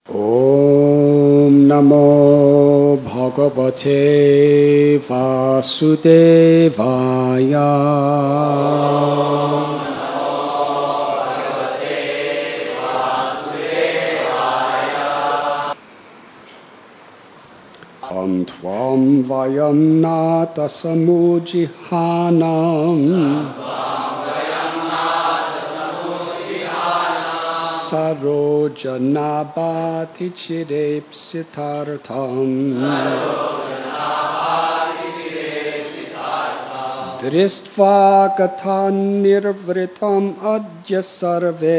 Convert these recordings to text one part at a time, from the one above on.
ॐ नमो भगवते वासुदेवाय। त्वां वयं नाथ समुजिहानां सरोजनाभाति चिरेप्सितार्थम् दृष्ट्वा कथान्निर्वृतम् अद्य सर्वे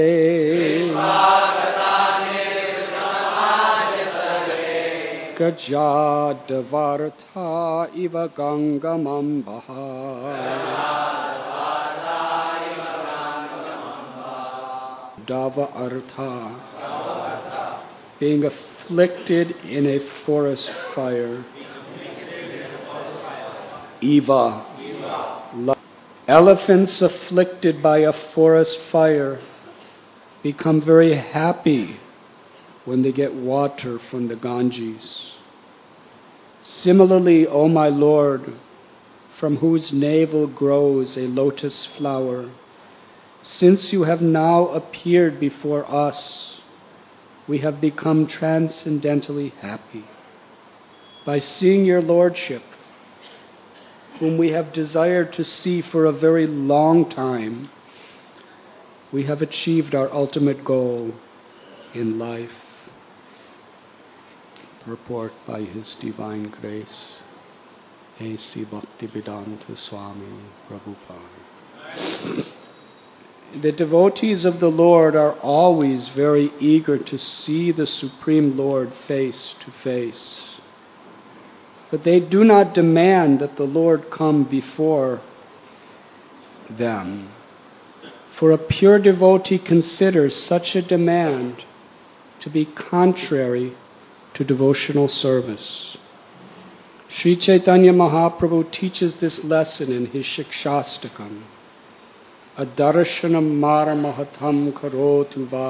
गजादवार्था इव गङ्गमम्बः। Dava Artha, being afflicted in a forest fire. Eva, elephants afflicted by a forest fire become very happy when they get water from the Ganges. Similarly, O my Lord, from whose navel grows a lotus flower, since you have now appeared before us, we have become transcendently happy. By seeing your Lordship, whom we have desired to see for a very long time, we have achieved our ultimate goal in life. Purport by His Divine Grace, A.C. Bhaktivedanta Swami Prabhupada. The devotees of the Lord are always very eager to see the Supreme Lord face to face. But they do not demand that the Lord come before them. For a pure devotee considers such a demand to be contrary to devotional service. Sri Chaitanya Mahaprabhu teaches this lesson in his Shikshastakam. Adarshanam maramahatam karotu va.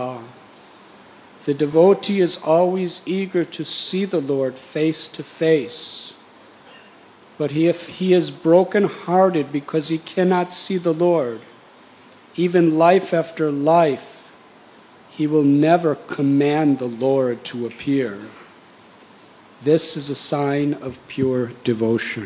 The devotee is always eager to see the Lord face to face. But if he is broken-hearted because he cannot see the Lord, even life after life, he will never command the Lord to appear. This is a sign of pure devotion.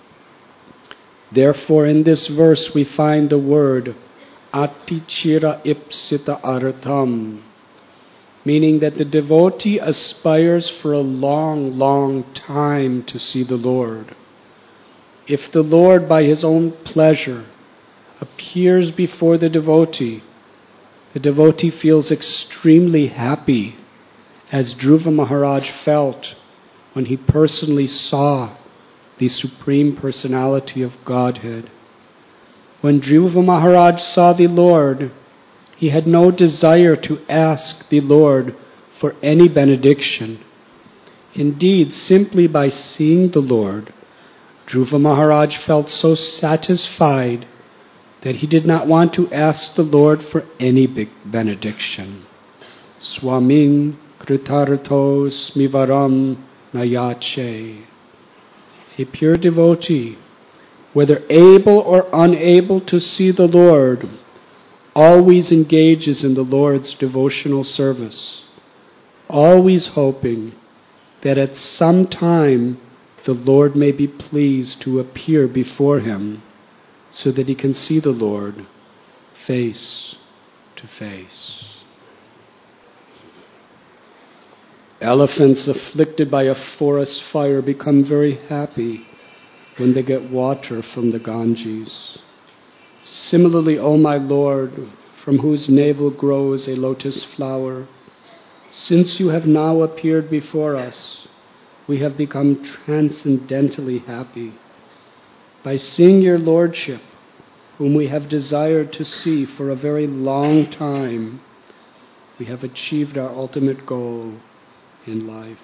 Therefore, in this verse we find the word atichira ipsita artham, meaning that the devotee aspires for a long, long time to see the Lord. If the Lord, by His own pleasure, appears before the devotee feels extremely happy, as Dhruva Maharaj felt when he personally saw the Supreme Personality of Godhead. When Dhruva Maharaj saw the Lord, he had no desire to ask the Lord for any benediction. Indeed, simply by seeing the Lord, Dhruva Maharaj felt so satisfied that he did not want to ask the Lord for any big benediction. Swamin kritartho smivaram nayache. A pure devotee, whether able or unable to see the Lord, always engages in the Lord's devotional service, always hoping that at some time the Lord may be pleased to appear before him so that he can see the Lord face to face. Elephants afflicted by a forest fire become very happy when they get water from the Ganges. Similarly, O my Lord, from whose navel grows a lotus flower, since you have now appeared before us, we have become transcendently happy. By seeing your Lordship, whom we have desired to see for a very long time, we have achieved our ultimate goal in life.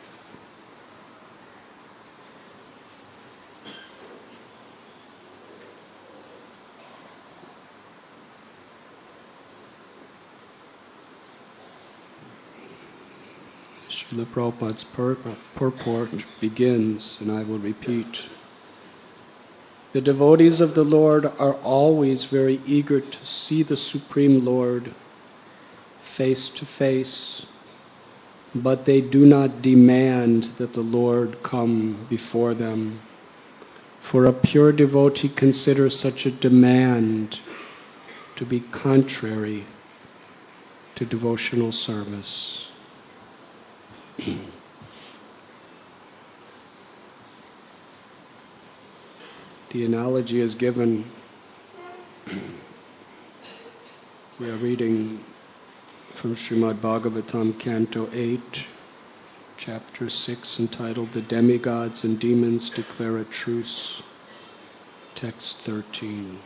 Srila Prabhupada's purport begins, and I will repeat. The devotees of the Lord are always very eager to see the Supreme Lord face to face, but they do not demand that the Lord come before them. For a pure devotee considers such a demand to be contrary to devotional service. The analogy is given. We are reading from Srimad Bhagavatam, Canto 8, Chapter 6, entitled The Demigods and Demons Declare a Truce, Text 13.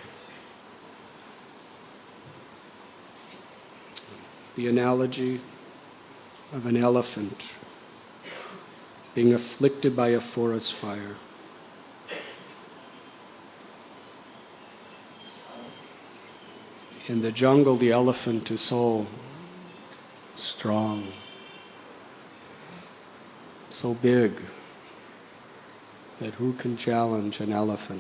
The analogy of an elephant being afflicted by a forest fire. In the jungle, the elephant is so strong, so big, that who can challenge an elephant?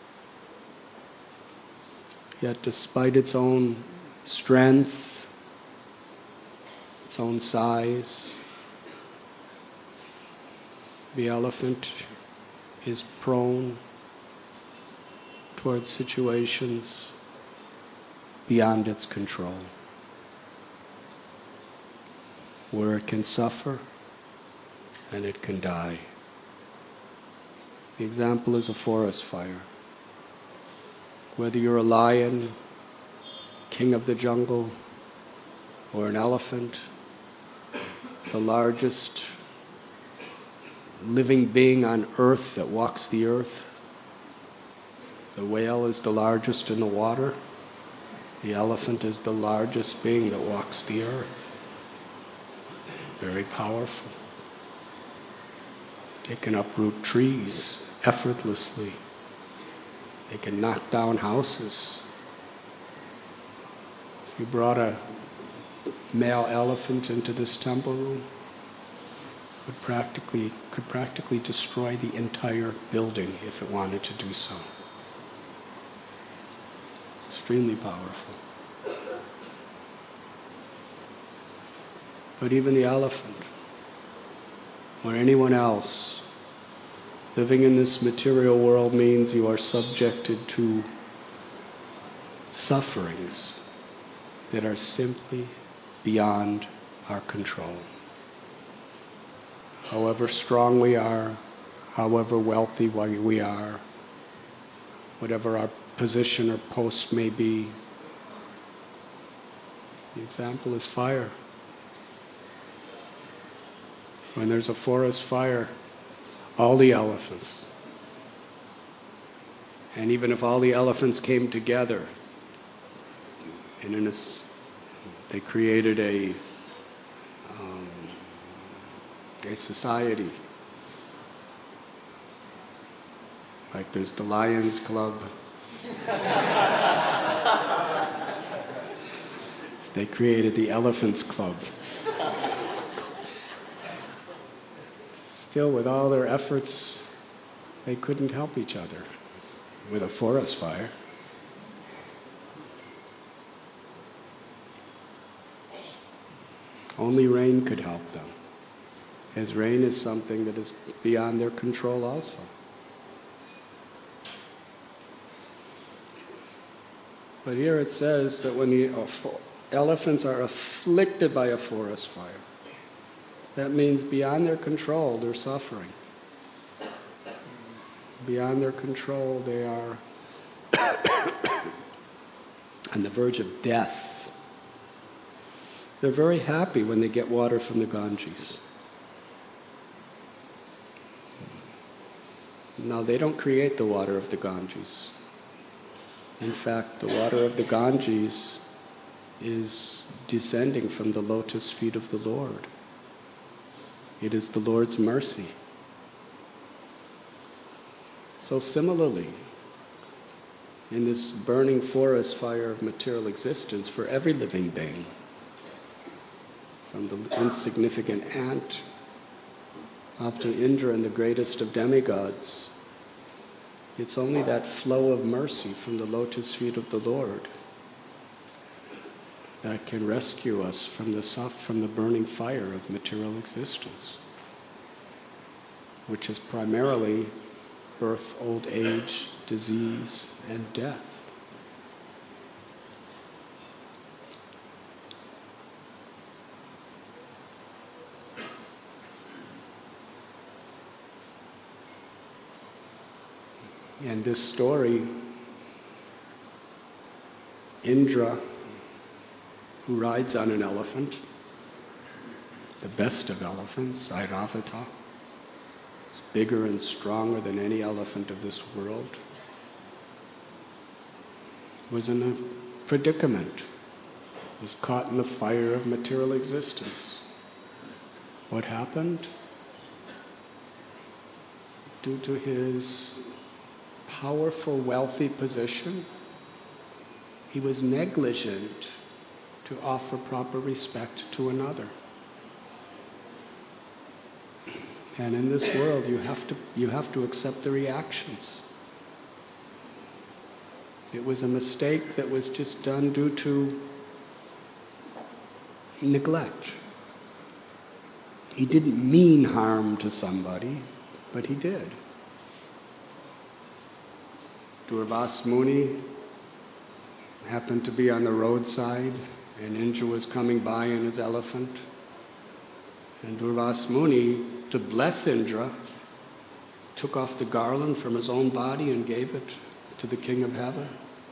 Yet despite its own strength, its own size, the elephant is prone towards situations beyond its control, where it can suffer and it can die. The example is a forest fire. Whether you're a lion, king of the jungle, or an elephant, the largest living being on earth that walks the earth. The whale is the largest in the water. The elephant is the largest being that walks the earth. Very powerful. It can uproot trees effortlessly. It can knock down houses. If you brought a male elephant into this temple room, could practically destroy the entire building if it wanted to do so. Extremely powerful. But even the elephant, or anyone else, living in this material world means you are subjected to sufferings that are simply beyond our control. However strong we are, however wealthy we are, whatever our position or post may be. The example is fire. When there's a forest fire, all the elephants, and even if all the elephants came together, and they created a society, like there's the Lions Club. They created the Elephants Club. Still, with all their efforts, they couldn't help each other with a forest fire. Only rain could help them, as rain is something that is beyond their control also. But here it says that when the elephants are afflicted by a forest fire, that means beyond their control, they're suffering. Beyond their control, they are on the verge of death. They're very happy when they get water from the Ganges. Now, they don't create the water of the Ganges. In fact, the water of the Ganges is descending from the lotus feet of the Lord. It is the Lord's mercy. So similarly, in this burning forest fire of material existence, for every living being, from the insignificant ant up to Indra and the greatest of demigods. It's only that flow of mercy from the lotus feet of the Lord that can rescue us from the burning fire of material existence, which is primarily birth, old age, disease, and death. And this story, Indra, who rides on an elephant, the best of elephants, Airavata, is bigger and stronger than any elephant of this world, was in a predicament, was caught in the fire of material existence. What happened? Due to his powerful, wealthy position, he was negligent to offer proper respect to another. And in this world, you have to accept the reactions. It was a mistake that was just done due to neglect. He didn't mean harm to somebody, but he did. Durvas Muni happened to be on the roadside, and Indra was coming by in his elephant. And Durvas Muni, to bless Indra, took off the garland from his own body and gave it to the King of Heaven.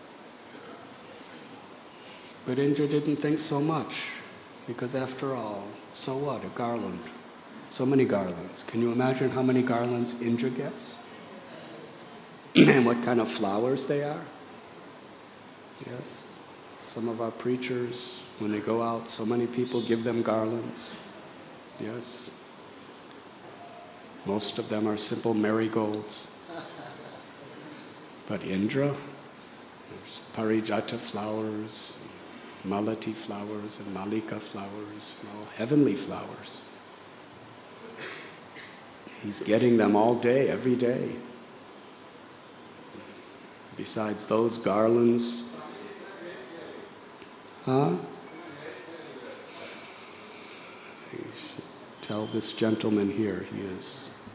But Indra didn't think so much, because after all, so what, a garland? So many garlands. Can you imagine how many garlands Indra gets? And what kind of flowers they are? Yes. Some of our preachers, when they go out, so many people give them garlands. Yes. Most of them are simple marigolds. But Indra, there's parijata flowers, malati flowers, and malika flowers, heavenly flowers. He's getting them all day, every day. Besides those garlands, you should tell this gentleman here, he is.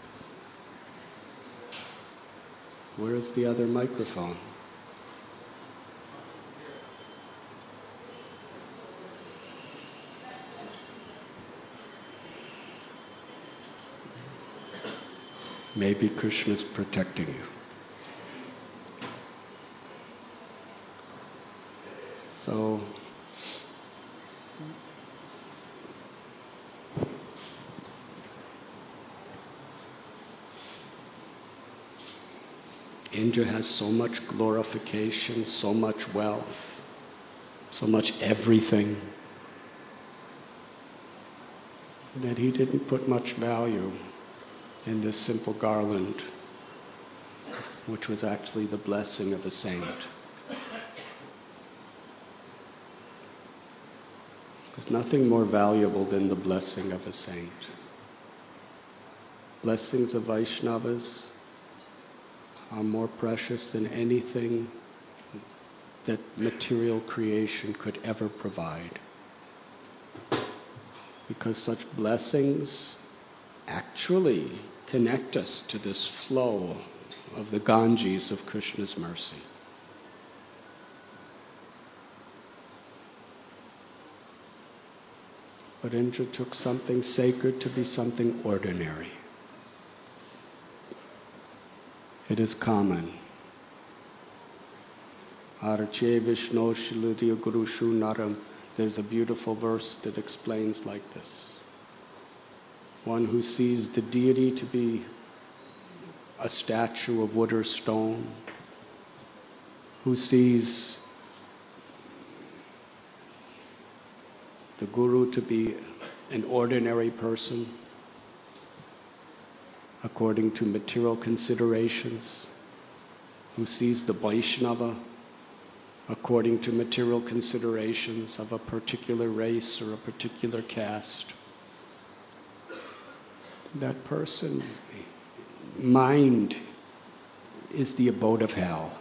Where is the other microphone? Maybe Krishna's protecting you. So, Indra has so much glorification, so much wealth, so much everything, that he didn't put much value in this simple garland, which was actually the blessing of a saint. There's nothing more valuable than the blessing of a saint. Blessings of Vaishnavas are more precious than anything that material creation could ever provide. Because such blessings actually connect us to this flow of the Ganges of Krishna's mercy. But Indra took something sacred to be something ordinary. It is common. Arche Vishno Shiludya Gurushu Naram. There's a beautiful verse that explains like this. One who sees the deity to be a statue of wood or stone, who sees the guru to be an ordinary person according to material considerations, who sees the Vaishnava according to material considerations of a particular race or a particular caste. That person's mind is the abode of hell.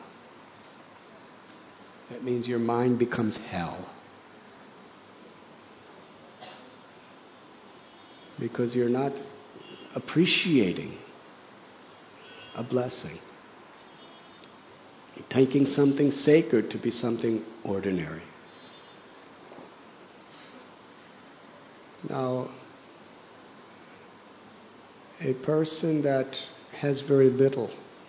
That means your mind becomes hell. Because you're not appreciating a blessing. You're taking something sacred to be something ordinary. Now, a person that has very little,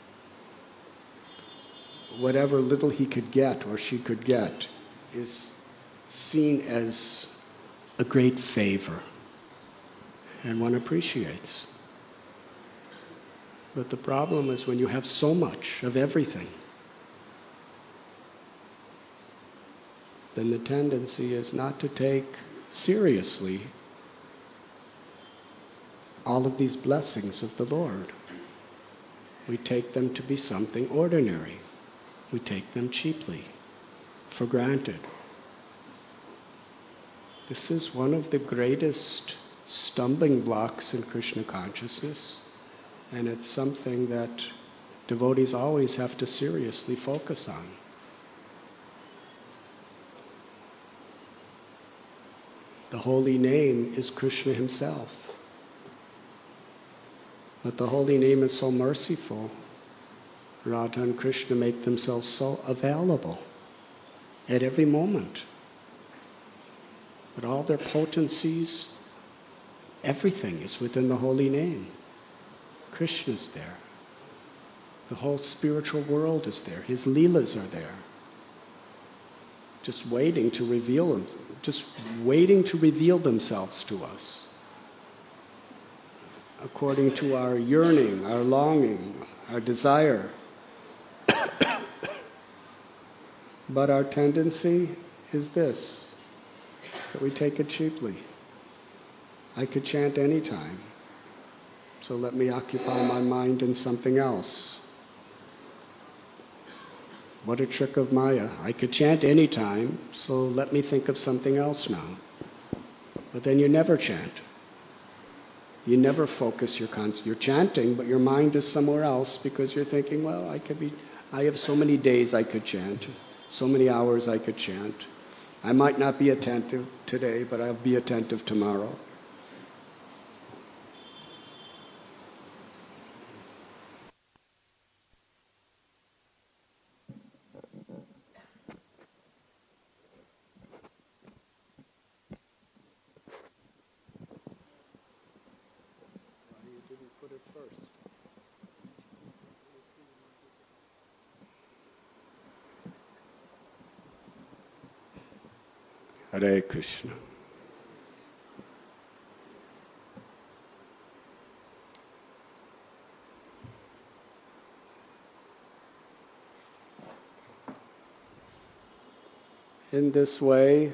whatever little he could get or she could get, is seen as a great favor, and one appreciates. But the problem is when you have so much of everything, then the tendency is not to take seriously all of these blessings of the Lord. We take them to be something ordinary. We take them cheaply, for granted. This is one of the greatest stumbling blocks in Krishna consciousness, and it's something that devotees always have to seriously focus on. The holy name is Krishna himself. But the holy name is so merciful. Radha and Krishna make themselves so available at every moment. But all their potencies, everything is within the holy name. Krishna's there. The whole spiritual world is there. His leelas are there. Just waiting to reveal them, just waiting to reveal themselves to us. According to our yearning, our longing, our desire. But our tendency is this, that we take it cheaply. I could chant any time, so let me occupy my mind in something else. What a trick of Maya. I could chant any time, so let me think of something else now. But then you never chant. You never focus you're chanting, but your mind is somewhere else because you're thinking, well, I have so many days I could chant, so many hours I could chant. I might not be attentive today, but I'll be attentive tomorrow. Hare Krishna. In this way,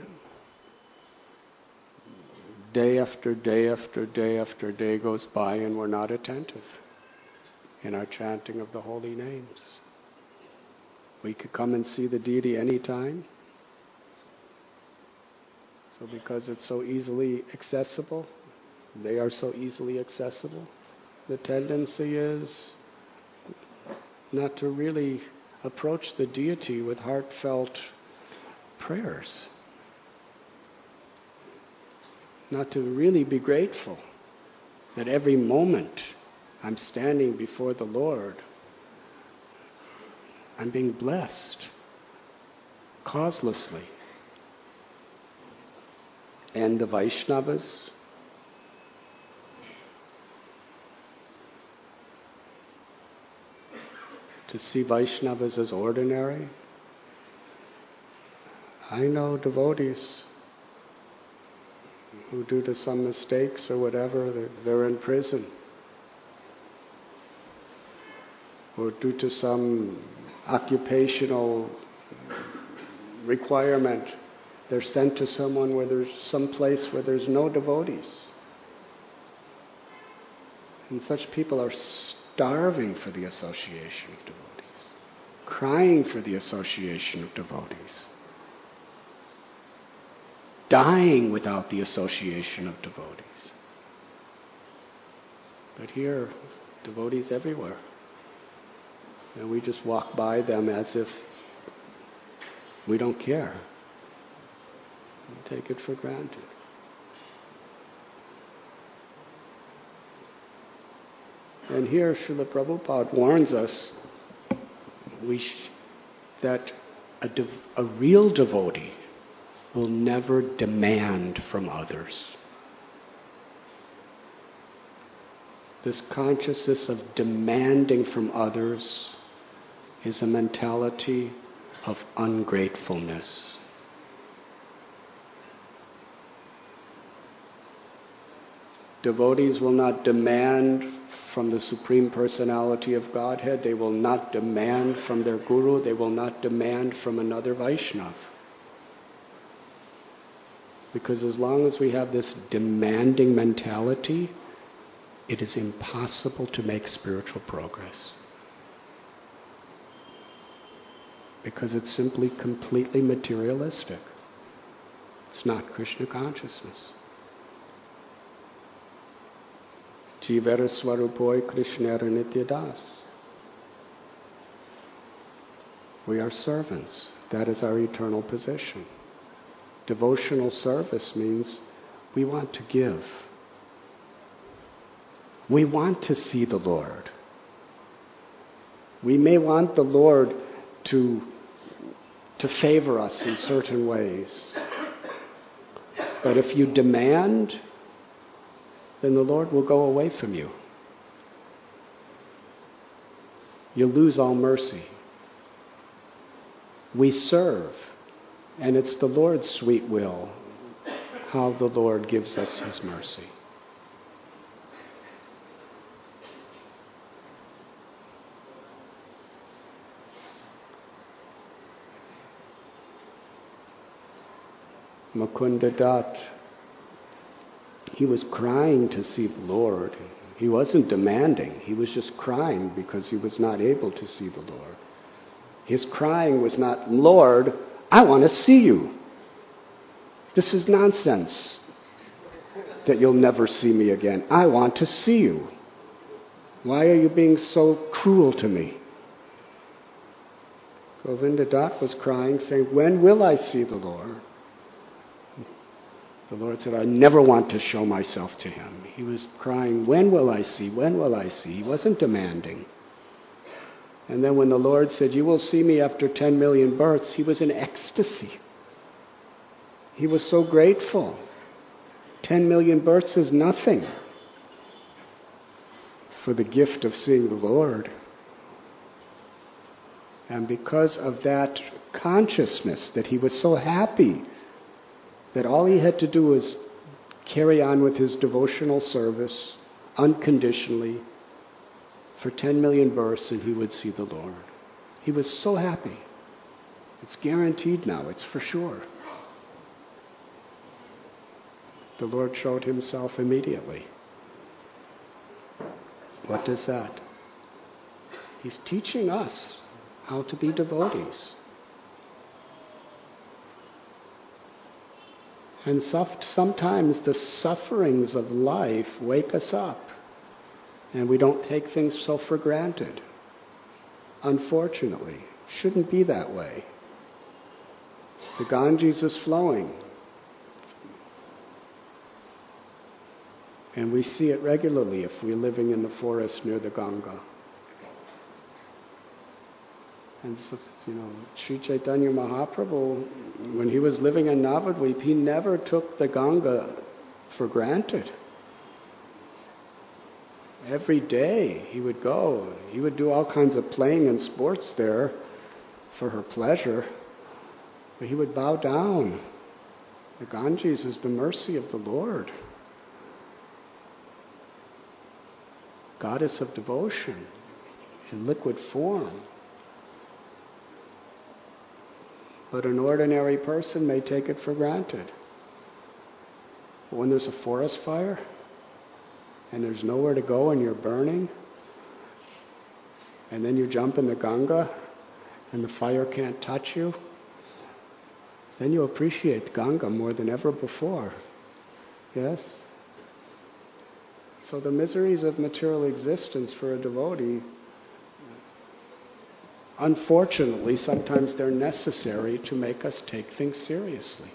day after day after day after day goes by and we're not attentive in our chanting of the holy names. We could come and see the deity anytime. So because it's so easily accessible, they are so easily accessible, the tendency is not to really approach the deity with heartfelt prayers. Not to really be grateful that every moment I'm standing before the Lord, I'm being blessed causelessly. And the Vaishnavas, to see Vaishnavas as ordinary. I know devotees who, due to some mistakes or whatever, they're in prison. Or due to some occupational requirement, they're sent to some place where there's no devotees. And such people are starving for the association of devotees, crying for the association of devotees, dying without the association of devotees. But here, devotees everywhere. And we just walk by them as if we don't care. We take it for granted. And here Srila Prabhupada warns us that a real devotee will never demand from others. This consciousness of demanding from others is a mentality of ungratefulness. Devotees will not demand from the Supreme Personality of Godhead. They will not demand from their Guru. They will not demand from another Vaishnava. Because as long as we have this demanding mentality, it is impossible to make spiritual progress. Because it's simply completely materialistic. It's not Krishna consciousness. Jivara Swarupoi Krishnara Nityadas. We are servants. That is our eternal position. Devotional service means we want to give. We want to see the Lord. We may want the Lord to favor us in certain ways. But if you demand, then the Lord will go away from you. You'll lose all mercy. We serve, and it's the Lord's sweet will how the Lord gives us His mercy. Mukunda Dutt, he was crying to see the Lord. He wasn't demanding. He was just crying because he was not able to see the Lord. His crying was not, Lord, I want to see you. This is nonsense that you'll never see me again. I want to see you. Why are you being so cruel to me? Govinda Dutt was crying, saying, when will I see the Lord? The Lord said, I never want to show myself to him. He was crying, when will I see? When will I see? He wasn't demanding. And then when the Lord said, you will see me after 10 million births, he was in ecstasy. He was so grateful. 10 million births is nothing for the gift of seeing the Lord. And because of that consciousness that he was so happy that all he had to do was carry on with his devotional service unconditionally for 10 million births and he would see the Lord. He was so happy. It's guaranteed now, it's for sure. The Lord showed himself immediately. What does that? He's teaching us how to be devotees. And sometimes the sufferings of life wake us up, and we don't take things so for granted. Unfortunately, it shouldn't be that way. The Ganges is flowing, and we see it regularly if we're living in the forest near the Ganga. And so, Sri Chaitanya Mahaprabhu, when he was living in Navadvip, he never took the Ganga for granted. Every day he would go. He would do all kinds of playing and sports there for her pleasure. But he would bow down. The Ganges is the mercy of the Lord. Goddess of devotion in liquid form. But an ordinary person may take it for granted. But when there's a forest fire, and there's nowhere to go and you're burning, and then you jump in the Ganga, and the fire can't touch you, then you appreciate Ganga more than ever before. Yes? So the miseries of material existence for a devotee, unfortunately, sometimes they're necessary to make us take things seriously.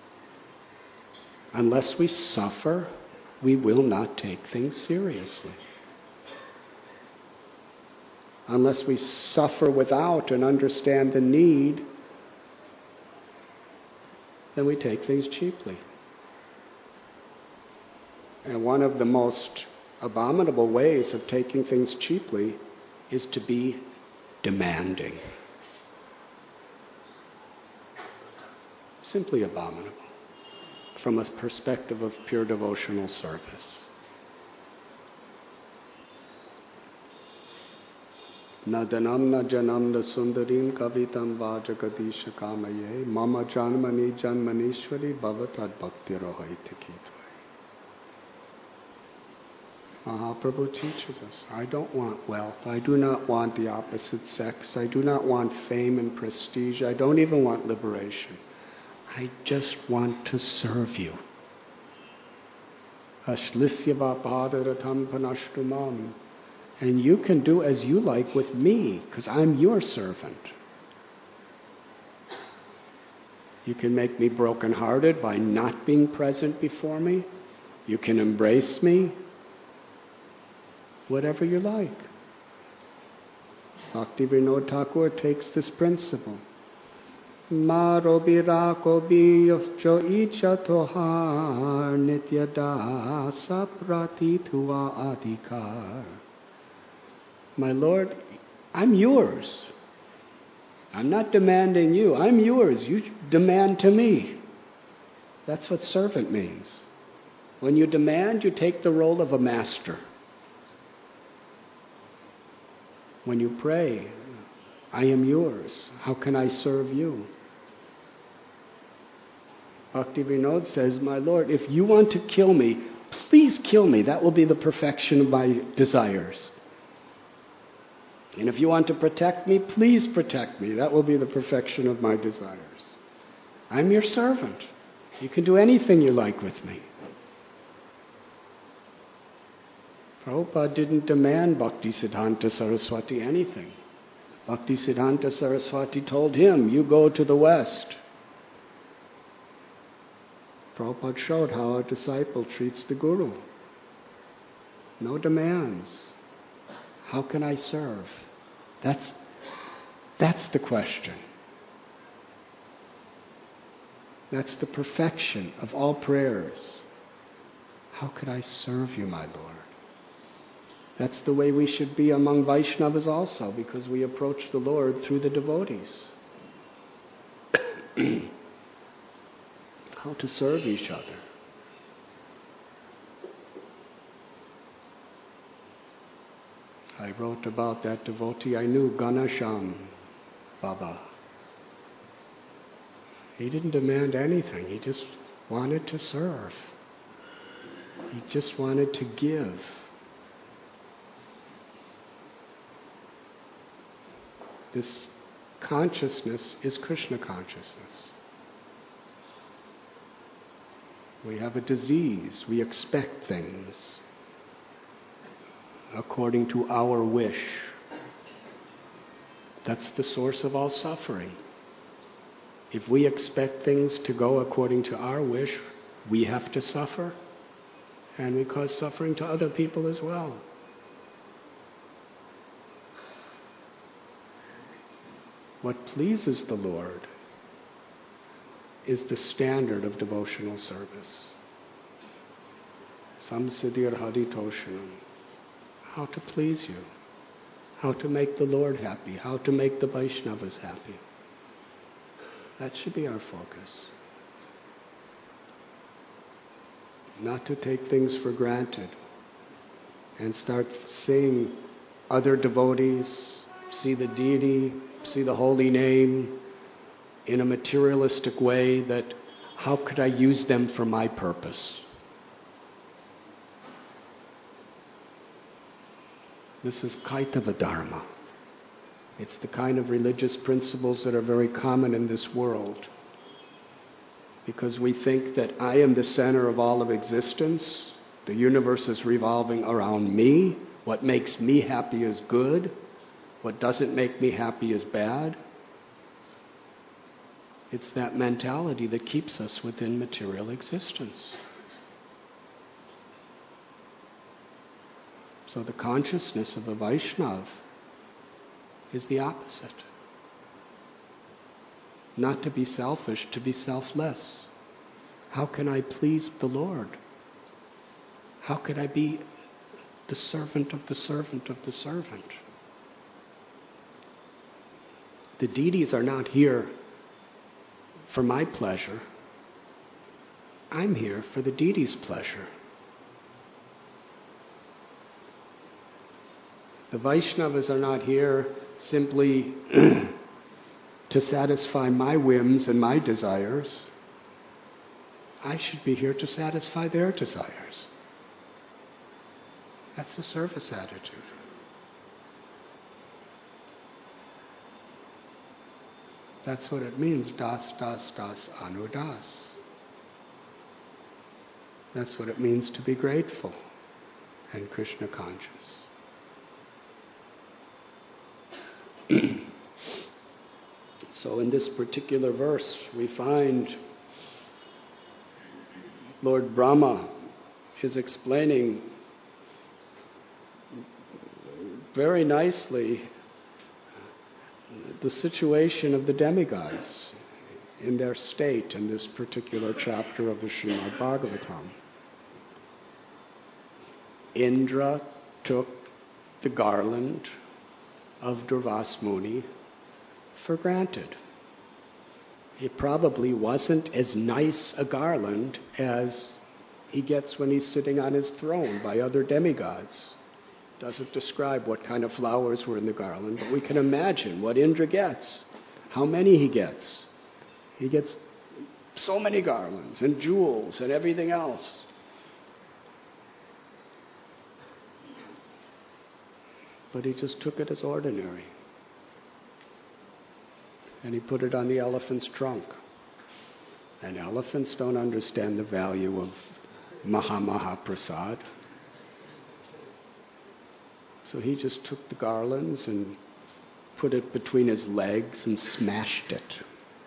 Unless we suffer, we will not take things seriously. Unless we suffer without and understand the need, then we take things cheaply. And one of the most abominable ways of taking things cheaply is to be demanding. Simply abominable from a perspective of pure devotional service. Na danam na janam na sundarim kavitam vajagadisha kamaye mama janmani janmanishwari bhavatad bhakti rohaiti kitvai. Mahaprabhu teaches us, I don't want wealth, I do not want the opposite sex, I do not want fame and prestige, I don't even want liberation. I just want to serve you. Ashlisyava padaratam panashtumam. And you can do as you like with me, because I'm your servant. You can make me broken-hearted by not being present before me. You can embrace me. Whatever you like. Bhaktivinoda Thakur takes this principle. Maro birako biyofcho icha tohar nityada saprati tuva adhikar. My Lord, I'm yours. I'm not demanding you. I'm yours. You demand to me. That's what servant means. When you demand, you take the role of a master. When you pray, I am yours. How can I serve you? Bhaktivinoda says, my Lord, if you want to kill me, please kill me. That will be the perfection of my desires. And if you want to protect me, please protect me. That will be the perfection of my desires. I'm your servant. You can do anything you like with me. Prabhupada didn't demand Bhaktisiddhanta Saraswati anything. Bhaktisiddhanta Saraswati told him, you go to the West. Prabhupada showed how a disciple treats the Guru. No demands. How can I serve? That's the question. That's the perfection of all prayers. How could I serve you, my Lord? That's the way we should be among Vaishnavas also, because we approach the Lord through the devotees. How to serve each other. I wrote about that devotee I knew, Ganasham Baba. He didn't demand anything. He just wanted to serve. He just wanted to give. This consciousness is Krishna consciousness. We have a disease. We expect things according to our wish. That's the source of all suffering. If we expect things to go according to our wish, we have to suffer, and we cause suffering to other people as well. What pleases the Lord is the standard of devotional service. Samsiddhir haritoshanam. How to please you. How to make the Lord happy. How to make the Vaishnavas happy. That should be our focus. Not to take things for granted and start seeing other devotees, see the deity, see the holy name in a materialistic way, that how could I use them for my purpose? This is Kaitava Dharma. It's the kind of religious principles that are very common in this world. Because we think that I am the center of all of existence, the universe is revolving around me, what makes me happy is good, what doesn't make me happy is bad. It's that mentality that keeps us within material existence. So the consciousness of the Vaishnav is the opposite. Not to be selfish, to be selfless. How can I please the Lord? How could I be the servant of the servant of the servant? The deities are not here for my pleasure. I'm here for the deities' pleasure. The Vaishnavas are not here simply to satisfy my whims and my desires. I should be here to satisfy their desires. That's the service attitude. That's what it means, das, das, das, anudas. That's what it means to be grateful and Krishna conscious. So in this particular verse, we find Lord Brahma is explaining very nicely the situation of the demigods in their state in this particular chapter of the Srimad Bhagavatam. Indra took the garland of Durvas Muni for granted. It probably wasn't as nice a garland as he gets when he's sitting on his throne by other demigods. Doesn't describe what kind of flowers were in the garland, but we can imagine what Indra gets, how many he gets. He gets so many garlands and jewels and everything else. But he just took it as ordinary. And he put it on the elephant's trunk. And elephants don't understand the value of Maha Prasad. So he just took the garlands and put it between his legs and smashed it.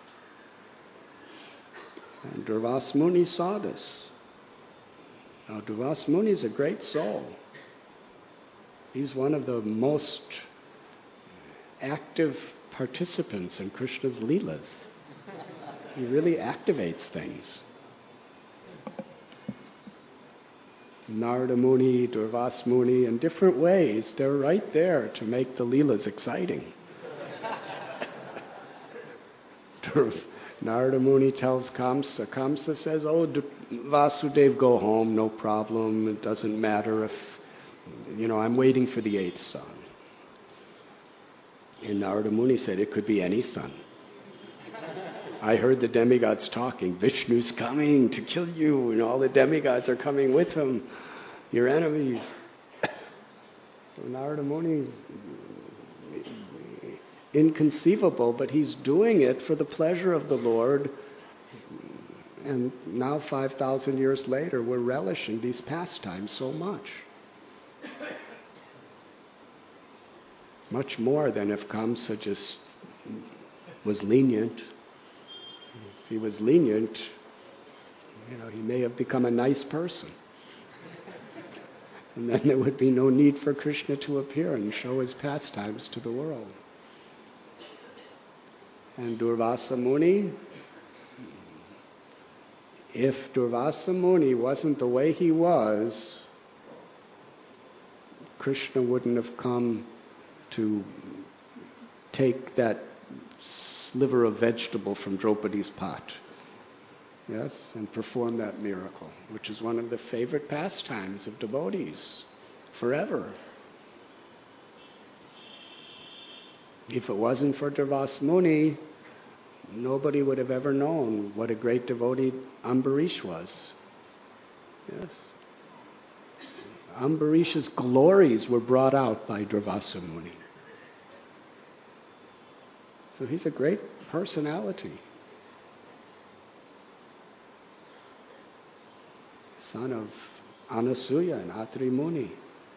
And Durvas Muni saw this. Now Durvas Muni is a great soul. He's one of the most active participants in Krishna's Leelas. He really activates things. Narada Muni, Durvas Muni, in different ways, they're right there to make the Leelas exciting. Narada Muni tells Kamsa. Kamsa says, "Oh, Vasudev, go home, no problem. It doesn't matter if, I'm waiting for the 8th son." And Narada Muni said, "It could be any son. I heard the demigods talking. Vishnu's coming to kill you, and all the demigods are coming with him, your enemies." So Narada Muni, inconceivable, but he's doing it for the pleasure of the Lord. And now 5,000 years later, we're relishing these pastimes so much. Much more than if Kamsa just was lenient. If he was lenient, he may have become a nice person. And then there would be no need for Krishna to appear and show his pastimes to the world. And Durvasa Muni, if Durvasa Muni wasn't the way he was, Krishna wouldn't have come to take that sliver of vegetable from Draupadi's pot, yes, and perform that miracle, which is one of the favorite pastimes of devotees forever. If it wasn't for Durvas Muni, nobody would have ever known what a great devotee Ambarish was. Yes. Ambarish's glories were brought out by Durvasa Muni. So he's a great personality. Son of Anasuya and Atri Muni.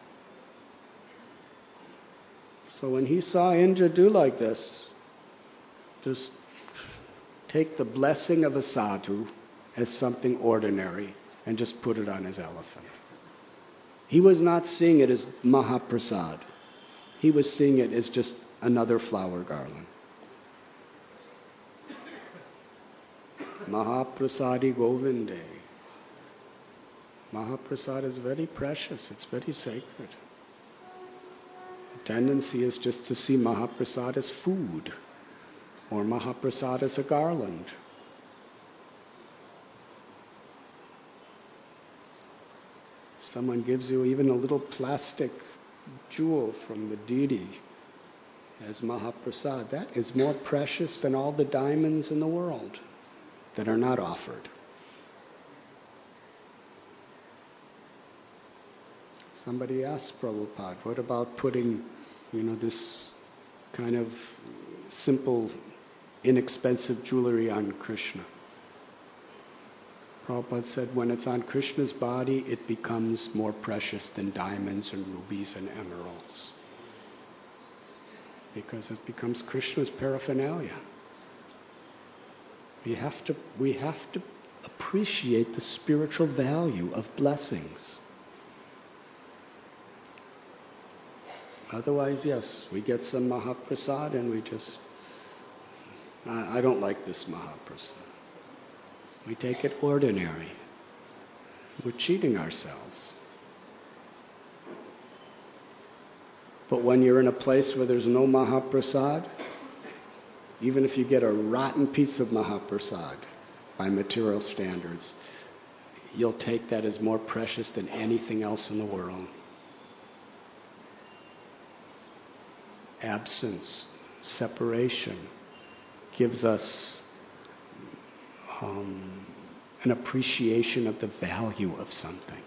So when he saw Indra do like this, just take the blessing of a sadhu as something ordinary and just put it on his elephant. He was not seeing it as Mahaprasad. He was seeing it as just another flower garland. Mahaprasadi Govinde. Mahaprasad is very precious. It's very sacred. The tendency is just to see Mahaprasad as food or Mahaprasad as a garland. Someone gives you even a little plastic jewel from the deity as Mahaprasad. That is more precious than all the diamonds in the world that are not offered. Somebody asked Prabhupada, what about putting, this kind of simple, inexpensive jewelry on Krishna? Prabhupada said, when it's on Krishna's body, it becomes more precious than diamonds and rubies and emeralds. Because it becomes Krishna's paraphernalia. We have to appreciate the spiritual value of blessings. Otherwise, yes, we get some Mahaprasad and we just, I don't like this Mahaprasad. We take it ordinary. We're cheating ourselves. But when you're in a place where there's no Mahaprasad, even if you get a rotten piece of Mahaprasad by material standards, you'll take that as more precious than anything else in the world. Absence, separation, gives us an appreciation of the value of something.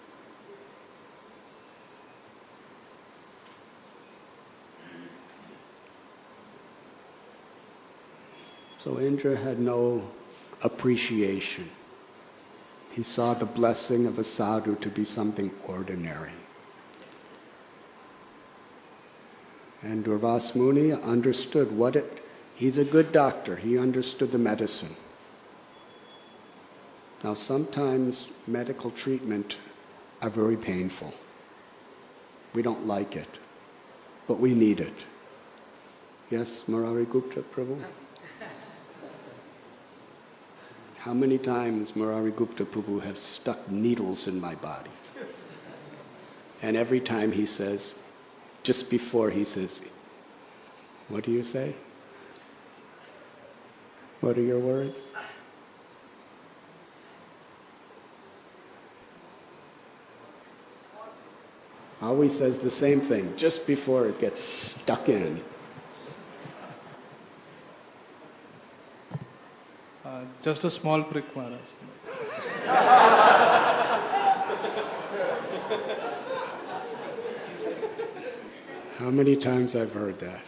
So Indra had no appreciation. He saw the blessing of a sadhu to be something ordinary. And Durvas Muni understood he's a good doctor, he understood the medicine. Now sometimes medical treatment are very painful. We don't like it, but we need it. Yes, Murari Gupta Prabhu? How many times Murari Gupta Prabhu have stuck needles in my body? And every time he says, just before he says, what do you say? What are your words? Always says the same thing, just before it gets stuck in. Just a small prick, Maharaj. How many times I've heard that?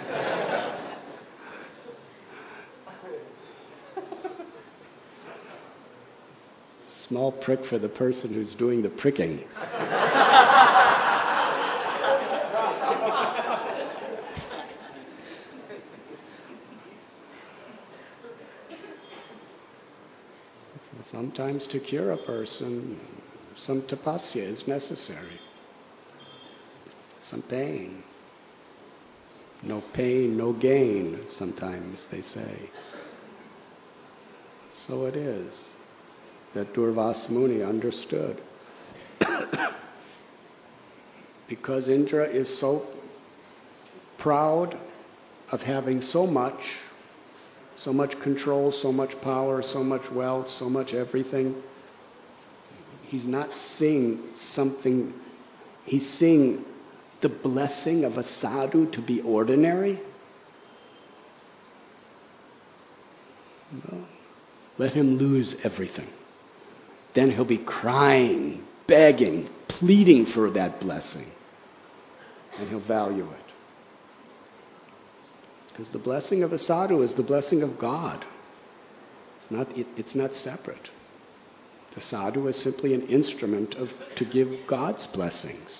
Small prick for the person who's doing the pricking. Sometimes to cure a person, some tapasya is necessary. Some pain. No pain, no gain, sometimes they say. So it is that Durvas Muni understood. Because Indra is so proud of having so much control, so much power, so much wealth, so much everything. He's not seeing something, he's seeing the blessing of a sadhu to be ordinary. No. Let him lose everything. Then he'll be crying, begging, pleading for that blessing. And he'll value it. Because the blessing of a sadhu is the blessing of God. It's not separate. The sadhu is simply an instrument to give God's blessings.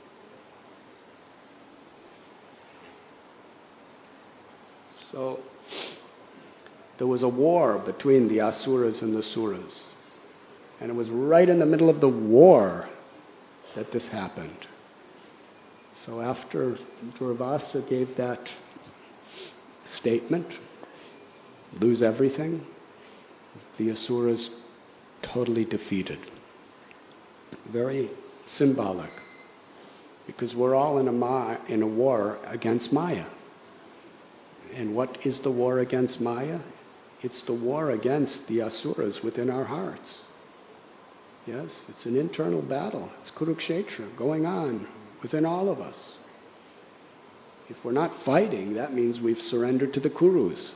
So, there was a war between the asuras and the suras. And it was right in the middle of the war that this happened. So after Durvasa gave that statement, lose everything, the asuras totally defeated. Very symbolic. Because we're all in a war against Maya. And what is the war against Maya? It's the war against the asuras within our hearts. Yes, it's an internal battle. It's Kurukshetra going on within all of us. If we're not fighting, that means we've surrendered to the Kurus.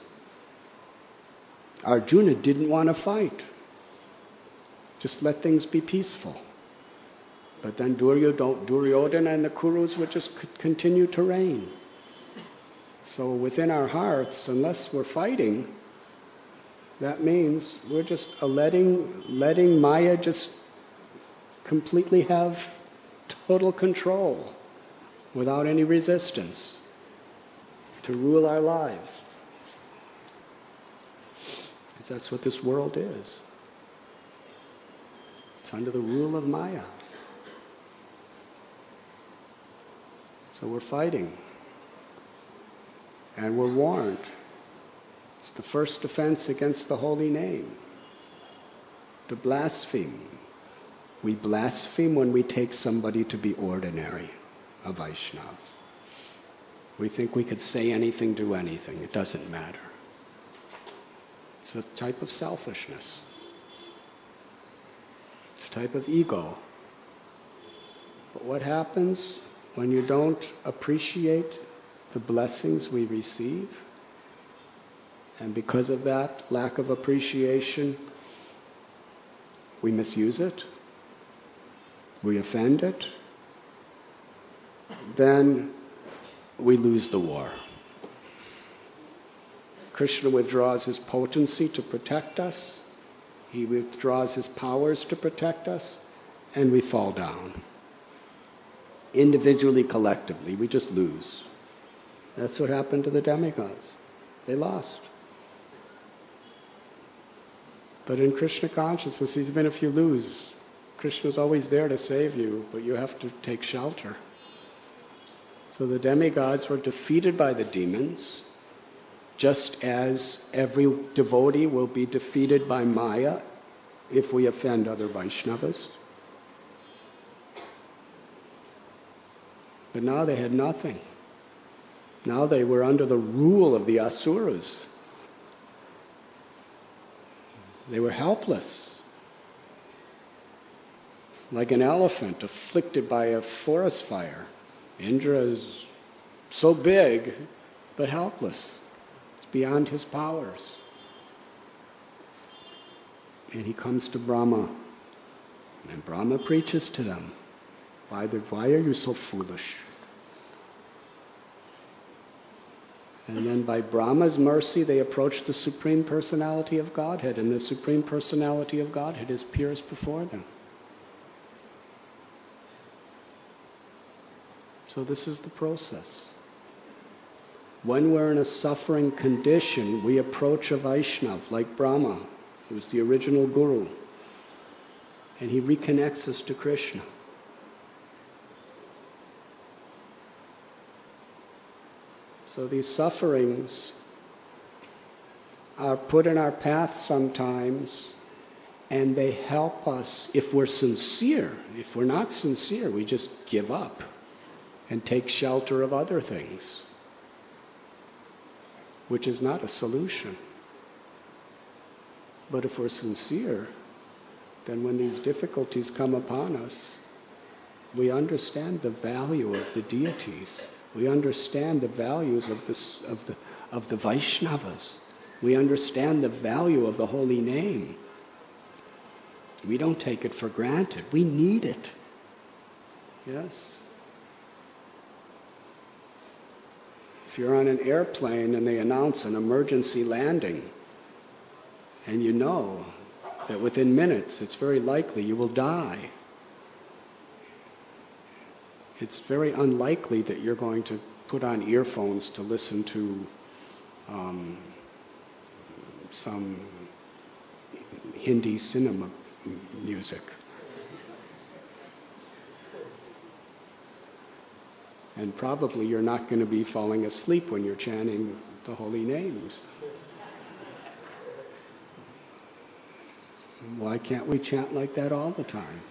Arjuna didn't want to fight. Just let things be peaceful. But then Duryodhana and the Kurus would just continue to reign. So within our hearts, unless we're fighting, that means we're just letting Maya just completely have total control without any resistance to rule our lives. Because that's what this world is. It's under the rule of Maya. So we're fighting. And we're warned. It's the first offense against the holy name. To blaspheme. We blaspheme when we take somebody to be ordinary, a Vaishnava. We think we could say anything, do anything. It doesn't matter. It's a type of selfishness. It's a type of ego. But what happens when you don't appreciate the blessings we receive? And because of that lack of appreciation, we misuse it, we offend it, then we lose the war. Krishna withdraws his potency to protect us, he withdraws his powers to protect us, and we fall down. Individually, collectively, we just lose. That's what happened to the demigods. They lost. But in Krishna consciousness, even if you lose, Krishna's always there to save you, but you have to take shelter. So the demigods were defeated by the demons, just as every devotee will be defeated by Maya if we offend other Vaishnavas. But now they had nothing. Now they were under the rule of the asuras. They were helpless. Like an elephant afflicted by a forest fire. Indra is so big, but helpless. It's beyond his powers. And he comes to Brahma. And Brahma preaches to them. Why are you so foolish? And then by Brahma's mercy, they approach the Supreme Personality of Godhead, and the Supreme Personality of Godhead is pierced before them. So this is the process. When we're in a suffering condition, we approach a Vaishnava like Brahma, who was the original Guru, and he reconnects us to Krishna. So these sufferings are put in our path sometimes, and they help us if we're sincere. If we're not sincere, we just give up and take shelter of other things, which is not a solution. But if we're sincere, then when these difficulties come upon us, we understand the value of the deities. We understand the values of the Vaishnavas. We understand the value of the holy name. We don't take it for granted. We need it. Yes? If you're on an airplane and they announce an emergency landing, and you know that within minutes it's very likely you will die, it's very unlikely that you're going to put on earphones to listen to some Hindi cinema music. And probably you're not going to be falling asleep when you're chanting the holy names. Why can't we chant like that all the time?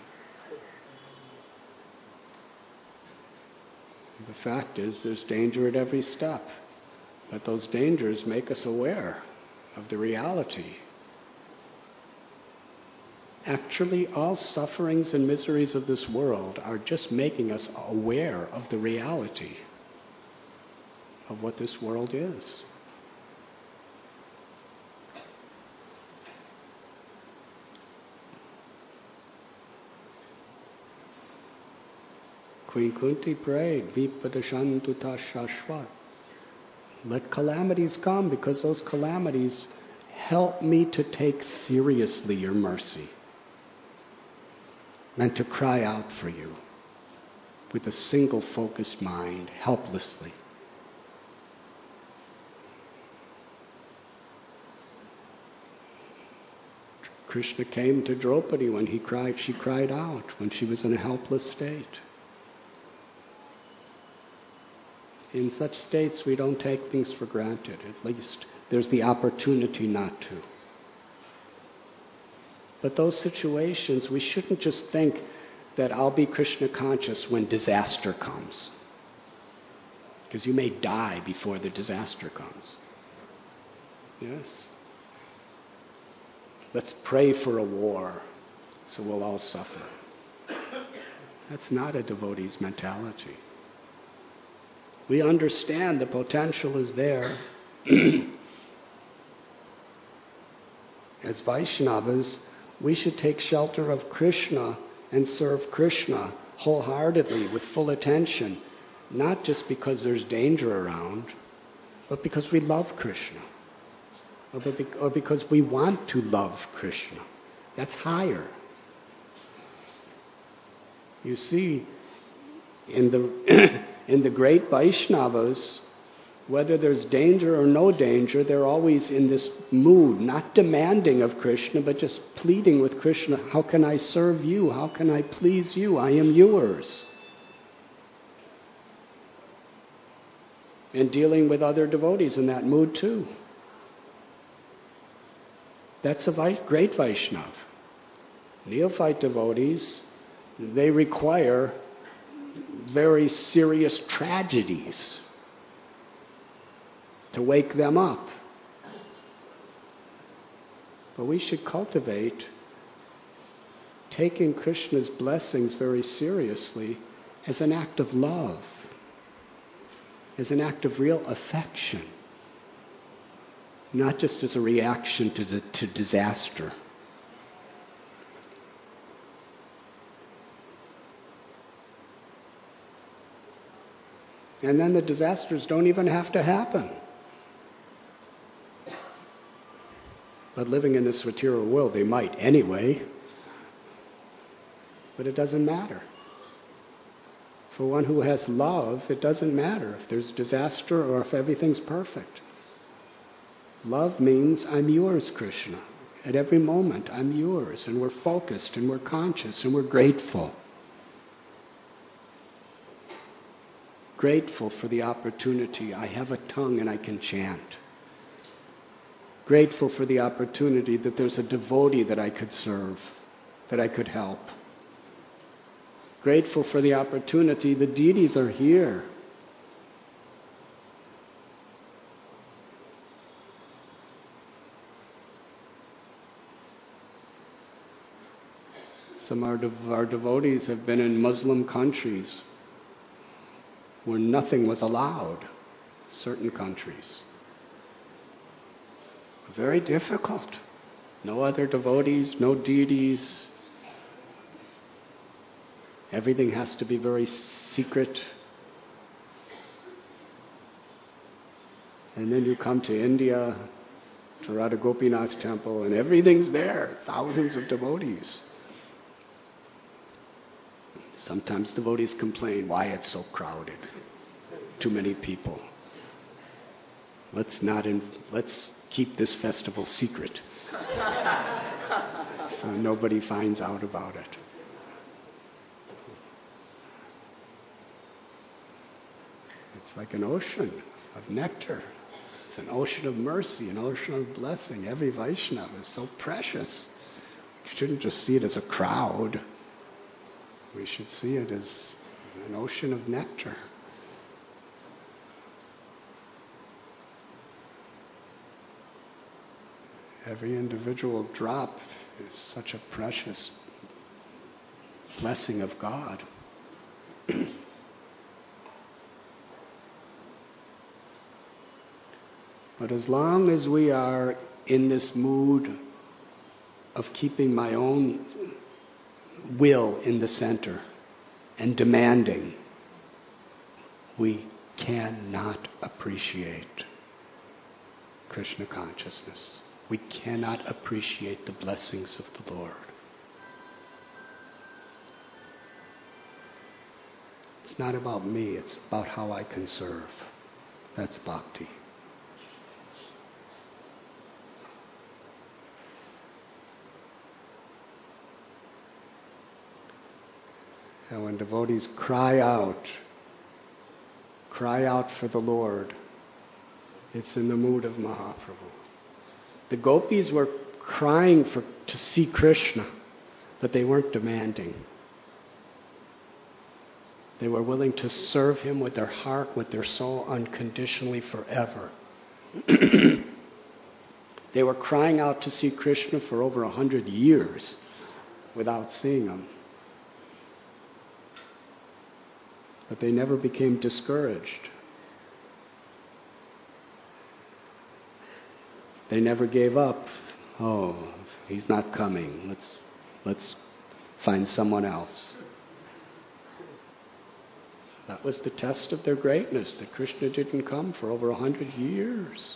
The fact is, there's danger at every step, but those dangers make us aware of the reality. Actually, all sufferings and miseries of this world are just making us aware of the reality of what this world is. Queen Kunti prayed, Vipadashantu tashashvat. Let calamities come, because those calamities help me to take seriously your mercy and to cry out for you with a single focused mind, helplessly. Krishna came to Draupadi when she cried out, when she was in a helpless state. In such states, we don't take things for granted. At least there's the opportunity not to. But those situations, we shouldn't just think that I'll be Krishna conscious when disaster comes. Because you may die before the disaster comes. Yes? Let's pray for a war, so we'll all suffer. That's not a devotee's mentality. We understand the potential is there. As Vaishnavas, we should take shelter of Krishna and serve Krishna wholeheartedly with full attention, not just because there's danger around, but because we love Krishna, or because we want to love Krishna. That's higher. You see, in the great Vaishnavas, whether there's danger or no danger, they're always in this mood, not demanding of Krishna, but just pleading with Krishna, how can I serve you? How can I please you? I am yours. And dealing with other devotees in that mood too. That's a great Vaishnav. Neophyte devotees, they require very serious tragedies to wake them up. But we should cultivate taking Krishna's blessings very seriously as an act of love, as an act of real affection, not just as a reaction to disaster. And then the disasters don't even have to happen. But living in this material world, they might anyway. But it doesn't matter. For one who has love, it doesn't matter if there's disaster or if everything's perfect. Love means I'm yours, Krishna. At every moment, I'm yours. And we're focused, and we're conscious, and we're grateful. Grateful for the opportunity. I have a tongue and I can chant. Grateful for the opportunity that there's a devotee that I could serve, that I could help. Grateful for the opportunity the deities are here. Some of our devotees have been in Muslim countries where nothing was allowed, certain countries. Very difficult. No other devotees, no deities. Everything has to be very secret. And then you come to India, to Radha Gopinath temple, and everything's there. Thousands of devotees. Sometimes devotees complain, why it's so crowded. Too many people. Let's keep this festival secret. So nobody finds out about it. It's like an ocean of nectar. It's an ocean of mercy, an ocean of blessing. Every Vaishnava is so precious. We shouldn't just see it as a crowd. We should see it as an ocean of nectar. Every individual drop is such a precious blessing of God. But as long as we are in this mood of keeping my own will in the center and demanding, we cannot appreciate Krishna consciousness. We cannot appreciate the blessings of the Lord. It's not about me, it's about how I can serve. That's bhakti. And when devotees cry out for the Lord, it's in the mood of Mahaprabhu. The gopis were crying to see Krishna, but they weren't demanding. They were willing to serve him with their heart, with their soul, unconditionally forever. They were crying out to see Krishna for over 100 years without seeing him. But they never became discouraged. They never gave up. Oh, he's not coming. Let's find someone else. That was the test of their greatness, that Krishna didn't come for over 100 years.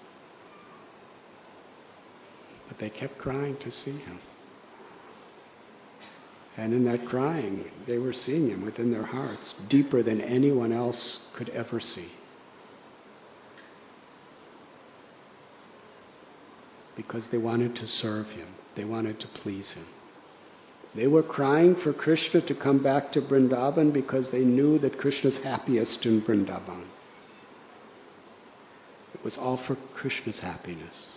But they kept crying to see him. And in that crying, they were seeing him within their hearts, deeper than anyone else could ever see. Because they wanted to serve him. They wanted to please him. They were crying for Krishna to come back to Vrindavan because they knew that Krishna's happiest in Vrindavan. It was all for Krishna's happiness.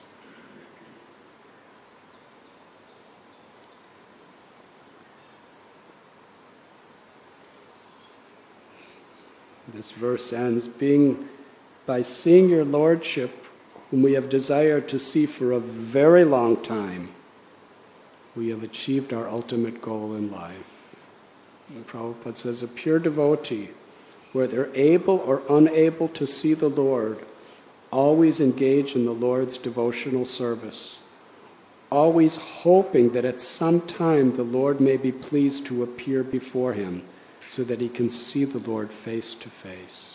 This verse ends, by seeing your Lordship, whom we have desired to see for a very long time, we have achieved our ultimate goal in life. And Prabhupada says, a pure devotee, whether able or unable to see the Lord, always engage in the Lord's devotional service, always hoping that at some time the Lord may be pleased to appear before him so that he can see the Lord face to face.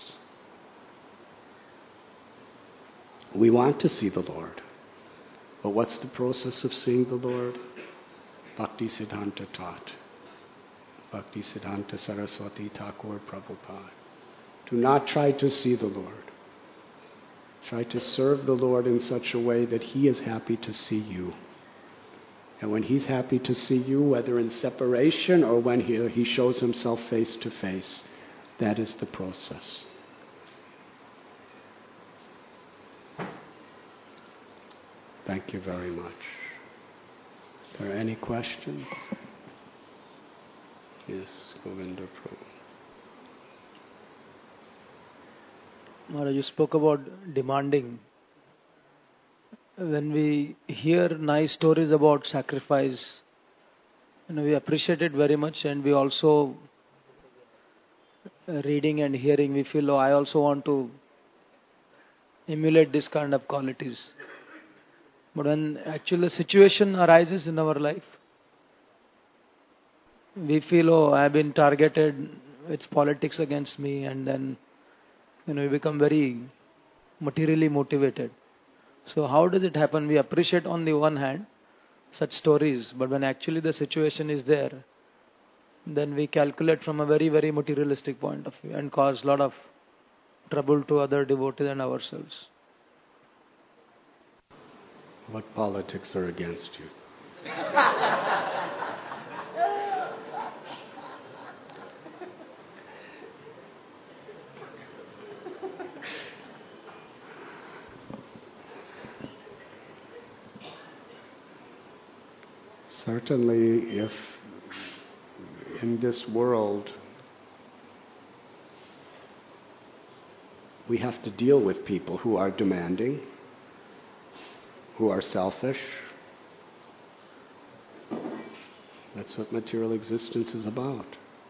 We want to see the Lord. But what's the process of seeing the Lord? Bhakti Siddhanta taught. Bhakti Siddhanta Saraswati Thakur Prabhupada. Do not try to see the Lord. Try to serve the Lord in such a way that he is happy to see you. And when he's happy to see you, whether in separation or when he shows himself face to face, that is the process. Thank you very much. Is there any questions? Yes, Govinda Prabhu. Maharaj, you spoke about demanding. When we hear nice stories about sacrifice, we appreciate it very much, and we also, reading and hearing, we feel, I also want to emulate this kind of qualities. But when actually a situation arises in our life, we feel, I've been targeted, it's politics against me, and then we become very materially motivated. So how does it happen? We appreciate on the one hand such stories, but when actually the situation is there, then we calculate from a very, very materialistic point of view and cause a lot of trouble to other devotees and ourselves. What politics are against you? Certainly, if in this world we have to deal with people who are demanding, who are selfish, that's what material existence is about.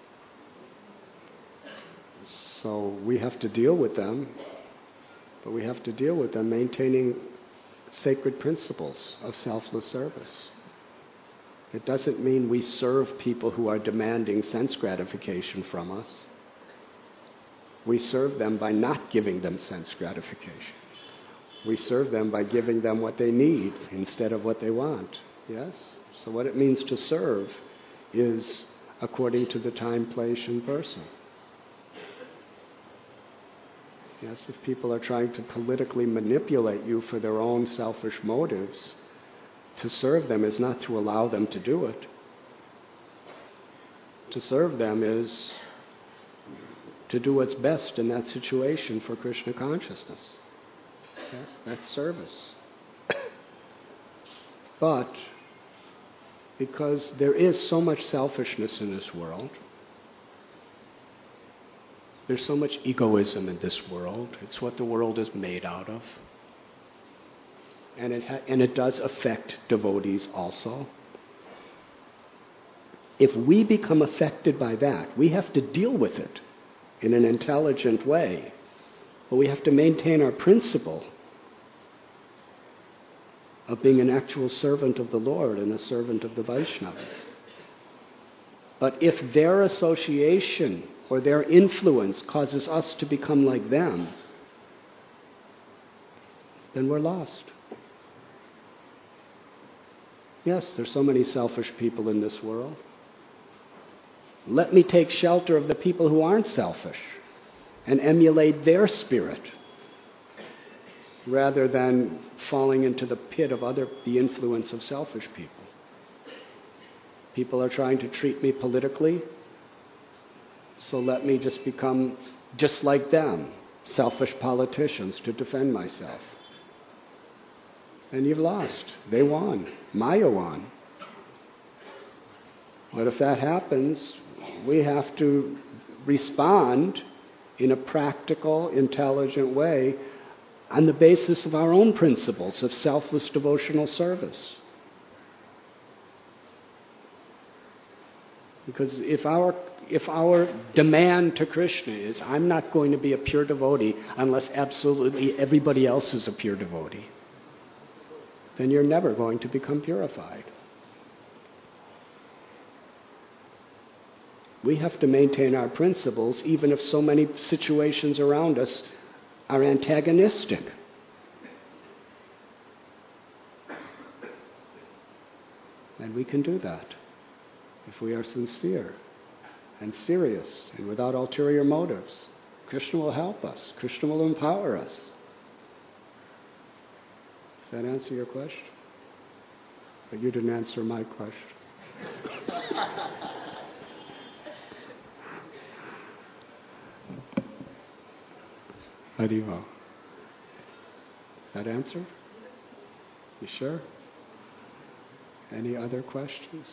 So we have to deal with them, but we have to deal with them maintaining sacred principles of selfless service. It doesn't mean we serve people who are demanding sense gratification from us. We serve them by not giving them sense gratification. We serve them by giving them what they need instead of what they want. Yes? So what it means to serve is according to the time, place, and person. Yes, if people are trying to politically manipulate you for their own selfish motives, to serve them is not to allow them to do it. To serve them is to do what's best in that situation for Krishna consciousness. Yes, that's service. But because there is so much selfishness in this world, there's so much egoism in this world. It's what the world is made out of. And it does affect devotees also. If we become affected by that, we have to deal with it in an intelligent way. But we have to maintain our principle of being an actual servant of the Lord and a servant of the Vaishnavas. But if their association or their influence causes us to become like them, then we're lost. Yes, there's so many selfish people in this world. Let me take shelter of the people who aren't selfish and emulate their spirit rather than falling into the pit of the influence of selfish people. People are trying to treat me politically, so let me just become just like them, selfish politicians, to defend myself. And you've lost. They won. Maya won. But if that happens, we have to respond in a practical, intelligent way on the basis of our own principles of selfless devotional service. Because if our demand to Krishna is, I'm not going to be a pure devotee unless absolutely everybody else is a pure devotee, then you're never going to become purified. We have to maintain our principles even if so many situations around us are antagonistic. And we can do that if we are sincere and serious and without ulterior motives. Krishna will help us. Krishna will empower us. Does that answer your question? But you didn't answer my question. Hariva. Does that answer? You sure? Any other questions?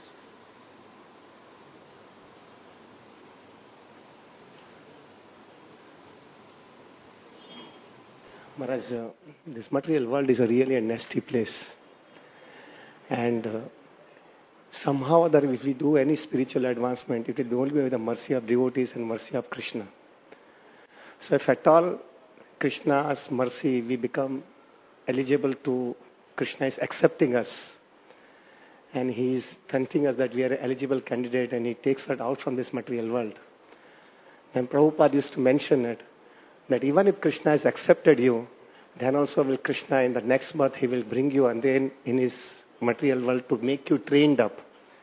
Maharaj, this material world is really a nasty place. And somehow or other, if we do any spiritual advancement, it will be only with the mercy of devotees and mercy of Krishna. So if at all Krishna's mercy, we become eligible to, Krishna is accepting us, and he is thanking us that we are an eligible candidate, and he takes us out from this material world. And Prabhupada used to mention it, that even if Krishna has accepted you, then also will Krishna in the next birth, he will bring you and then in his material world to make you trained up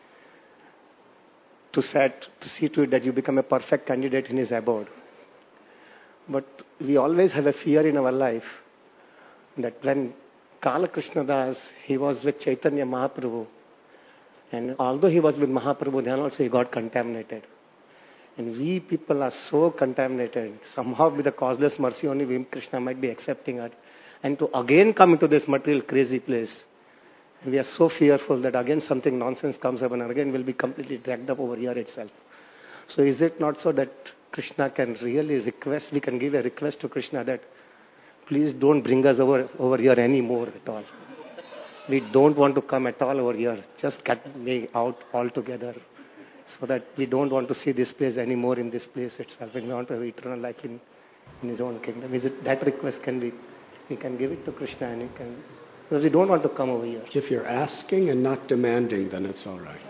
to see to it that you become a perfect candidate in his abode. But we always have a fear in our life that when Kala Krishna Das, he was with Chaitanya Mahaprabhu, and although he was with Mahaprabhu, then also he got contaminated. And we people are so contaminated. Somehow with the causeless mercy only we, Krishna might be accepting us. And to again come into this material crazy place. And we are so fearful that again something nonsense comes up and again we'll be completely dragged up over here itself. So is it not so that Krishna can really request, we can give a request to Krishna that please don't bring us over here anymore at all. We don't want to come at all over here. Just get me out altogether. So that we don't want to see this place anymore in this place itself. And we want to have eternal life in his own kingdom. Is it that request we can give it to Krishna and because we don't want to come over here. If you're asking and not demanding, then it's all right.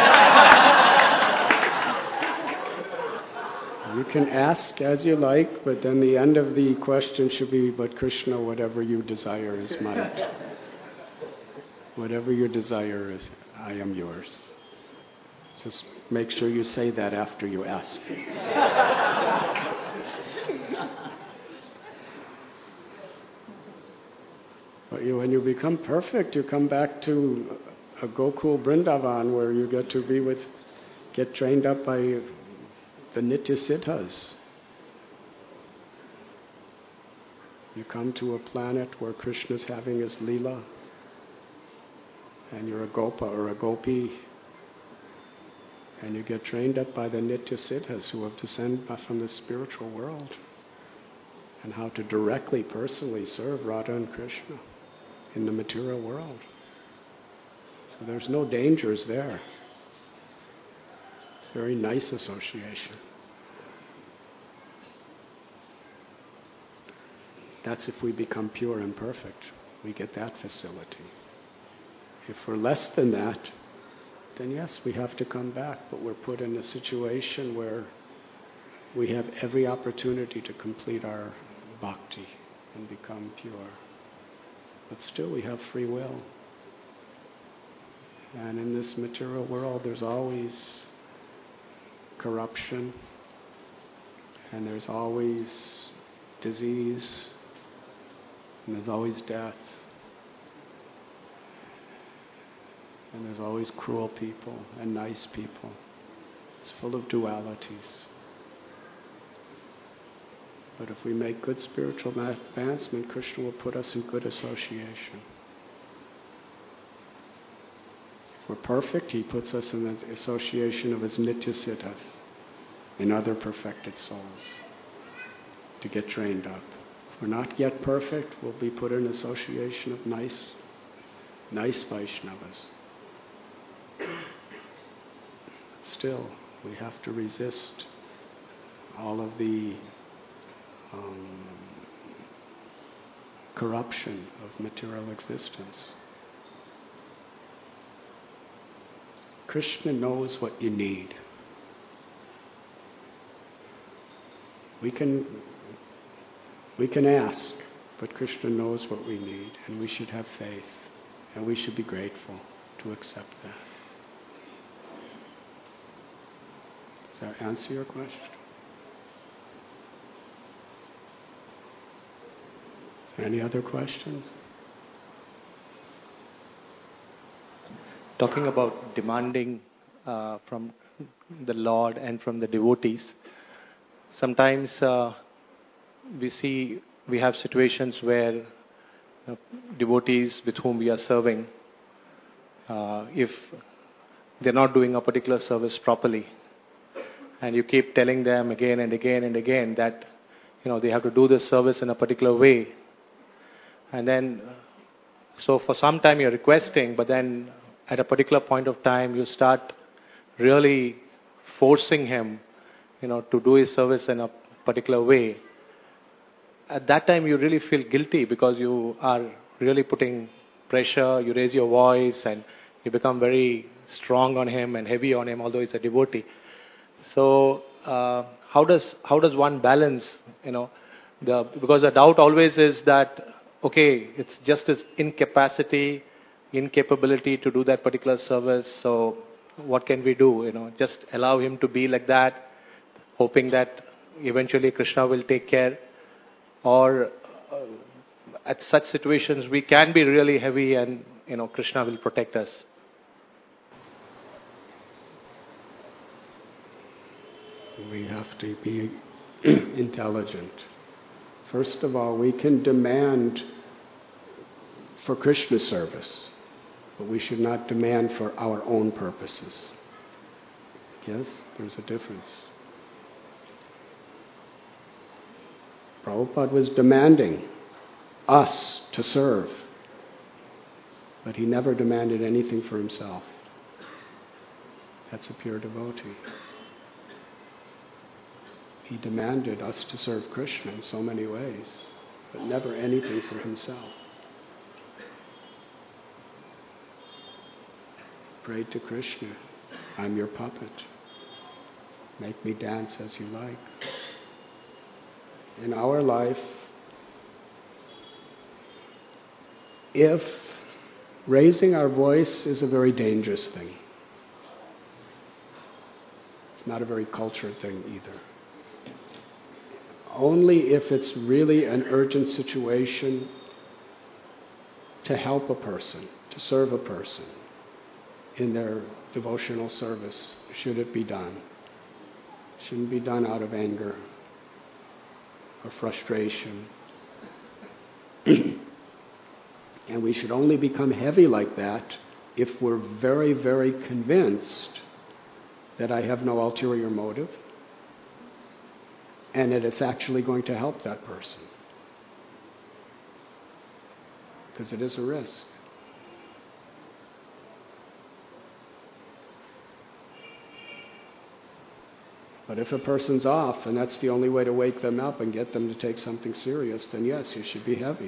You can ask as you like, but then the end of the question should be, but Krishna, whatever you desire is mine. Whatever your desire is, I am yours. Just make sure you say that after you ask. But when you become perfect, you come back to a Gokul Vrindavan where you get trained up by the Nitya Siddhas. You come to a planet where Krishna's having his Leela, and you're a Gopa or a Gopi. And you get trained up by the Nitya Siddhas who have descended from the spiritual world and how to directly, personally serve Radha and Krishna in the material world. So there's no dangers there. It's a very nice association. That's if we become pure and perfect. We get that facility. If we're less than that, then yes, we have to come back, but we're put in a situation where we have every opportunity to complete our bhakti and become pure. But still we have free will. And in this material world there's always corruption, and there's always disease, and there's always death. And there's always cruel people and nice people. It's full of dualities. But if we make good spiritual advancement, Krishna will put us in good association. If we're perfect, he puts us in the association of his Nitya Siddhas, in other perfected souls, to get trained up. If we're not yet perfect, we'll be put in association of nice Vaishnavas. Still, we have to resist all of the corruption of material existence. Krishna knows what you need. We can ask, but Krishna knows what we need, and we should have faith, and we should be grateful to accept that. Does that answer your question? Is there any other questions? Talking about demanding from the Lord and from the devotees, sometimes we have situations where devotees with whom we are serving, if they're not doing a particular service properly, and you keep telling them again and again and again that they have to do this service in a particular way, and then so for some time you're requesting, but then at a particular point of time you start really forcing him to do his service in a particular way. At that time you really feel guilty because you are really putting pressure, you raise your voice and you become very strong on him and heavy on him, although he's a devotee. So how does one balance, because the doubt always is that, okay, it's just his incapability to do that particular service. So what can we do? Just allow him to be like that, hoping that eventually Krishna will take care. Or at such situations, we can be really heavy, and Krishna will protect us. We have to be intelligent. First of all, we can demand for Krishna service, but we should not demand for our own purposes. Yes, there's a difference. Prabhupada was demanding us to serve, but he never demanded anything for himself. That's a pure devotee. He demanded us to serve Krishna in so many ways, but never anything for himself. Prayed to Krishna, I'm your puppet. Make me dance as you like. In our life, if raising our voice is a very dangerous thing, it's not a very cultured thing either. Only if it's really an urgent situation to help a person, to serve a person in their devotional service should it be done. It shouldn't be done out of anger or frustration. And we should only become heavy like that if we're very, very convinced that I have no ulterior motive and that it's actually going to help that person. Because it is a risk. But if a person's off and that's the only way to wake them up and get them to take something serious, then yes, you should be heavy.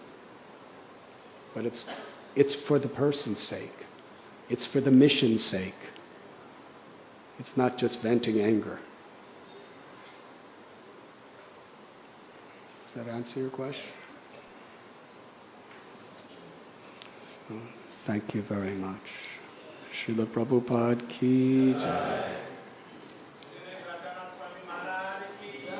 But it's for the person's sake. It's for the mission's sake. It's not just venting anger. Does that answer your question? So, thank you very much. Srila Prabhupada ki jai.